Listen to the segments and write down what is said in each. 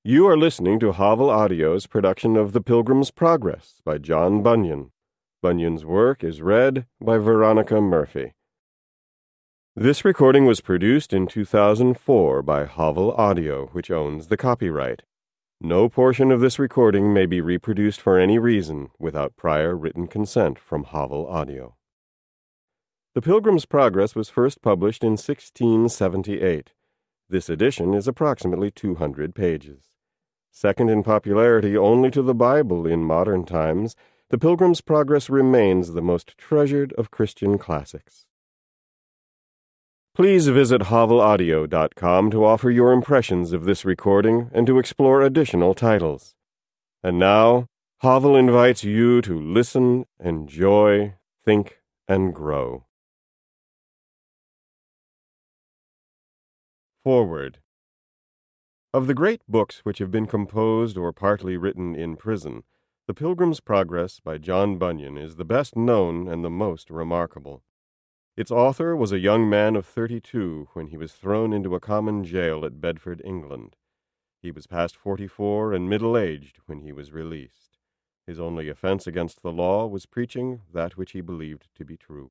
You are listening to Havel Audio's production of The Pilgrim's Progress by John Bunyan. Bunyan's work is read by Veronica Murphy. This recording was produced in 2004 by Havel Audio, which owns the copyright. No portion of this recording may be reproduced for any reason without prior written consent from Havel Audio. The Pilgrim's Progress was first published in 1678. This edition is approximately 200 pages. Second in popularity only to the Bible in modern times, The Pilgrim's Progress remains the most treasured of Christian classics. Please visit havelaudio.com to offer your impressions of this recording and to explore additional titles. And now, Havel invites you to listen, enjoy, think, and grow. Forward. Of the great books which have been composed or partly written in prison, The Pilgrim's Progress by John Bunyan is the best known and the most remarkable. Its author was a young man of 32 when he was thrown into a common jail at Bedford, England. He was past 44 and middle-aged when he was released. His only offense against the law was preaching that which he believed to be true.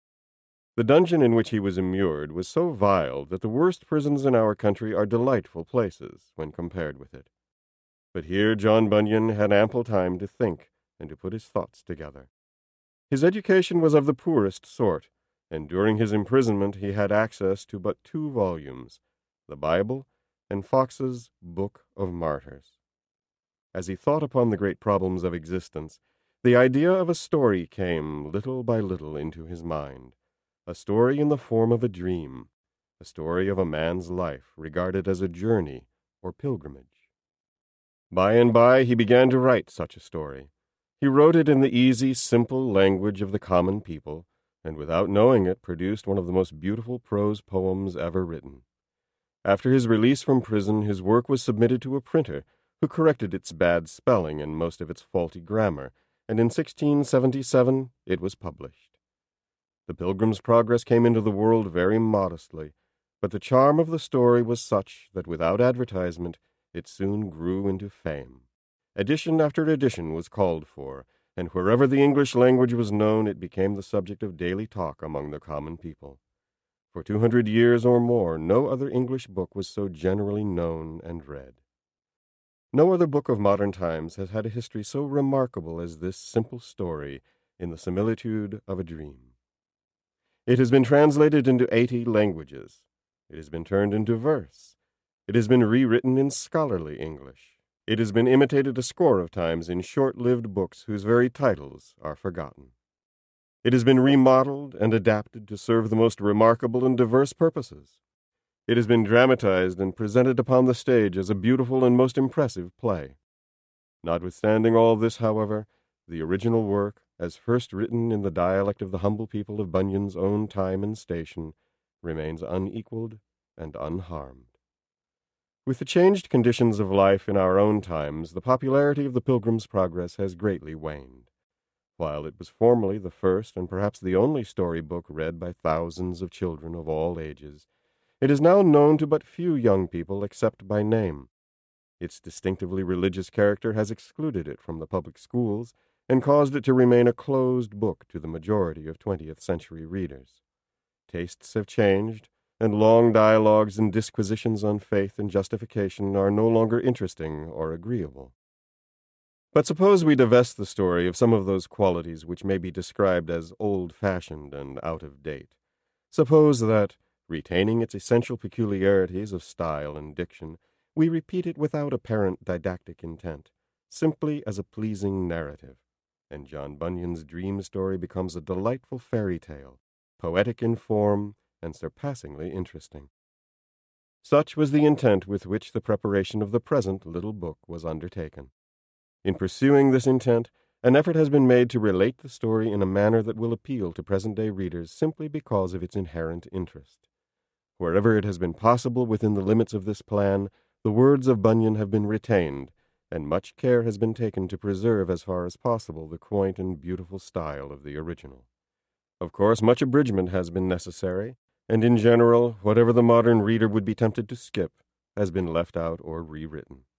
The dungeon in which he was immured was so vile that the worst prisons in our country are delightful places when compared with it. But here John Bunyan had ample time to think and to put his thoughts together. His education was of the poorest sort, and during his imprisonment he had access to but 2 volumes, the Bible and Fox's Book of Martyrs. As he thought upon the great problems of existence, the idea of a story came little by little into his mind. A story in the form of a dream, a story of a man's life regarded as a journey or pilgrimage. By and by he began to write such a story. He wrote it in the easy, simple language of the common people, and without knowing it produced one of the most beautiful prose poems ever written. After his release from prison, his work was submitted to a printer, who corrected its bad spelling and most of its faulty grammar, and in 1677 it was published. The Pilgrim's Progress came into the world very modestly, but the charm of the story was such that without advertisement it soon grew into fame. Edition after edition was called for, and wherever the English language was known it became the subject of daily talk among the common people. For 200 years or more, no other English book was so generally known and read. No other book of modern times has had a history so remarkable as this simple story in the similitude of a dream. It has been translated into 80 languages. It has been turned into verse. It has been rewritten in scholarly English. It has been imitated a score of times in short-lived books whose very titles are forgotten. It has been remodeled and adapted to serve the most remarkable and diverse purposes. It has been dramatized and presented upon the stage as a beautiful and most impressive play. Notwithstanding all this, however, the original work, as first written in the dialect of the humble people of Bunyan's own time and station, remains unequaled and unharmed. With the changed conditions of life in our own times, the popularity of The Pilgrim's Progress has greatly waned. While it was formerly the first and perhaps the only story-book read by thousands of children of all ages, it is now known to but few young people except by name. Its distinctively religious character has excluded it from the public schools and caused it to remain a closed book to the majority of 20th century readers. Tastes have changed, and long dialogues and disquisitions on faith and justification are no longer interesting or agreeable. But suppose we divest the story of some of those qualities which may be described as old-fashioned and out of date. Suppose that, retaining its essential peculiarities of style and diction, we repeat it without apparent didactic intent, simply as a pleasing narrative, and John Bunyan's dream story becomes a delightful fairy tale, poetic in form and surpassingly interesting. Such was the intent with which the preparation of the present little book was undertaken. In pursuing this intent, an effort has been made to relate the story in a manner that will appeal to present-day readers simply because of its inherent interest. Wherever it has been possible within the limits of this plan, the words of Bunyan have been retained, and much care has been taken to preserve as far as possible the quaint and beautiful style of the original. Of course, much abridgment has been necessary, and in general, whatever the modern reader would be tempted to skip has been left out or rewritten.